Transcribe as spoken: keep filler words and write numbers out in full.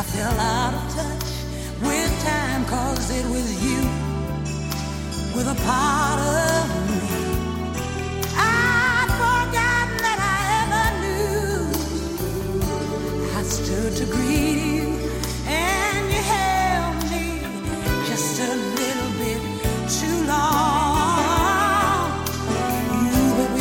fell out of touch with time, 'cause it was you with a part of me.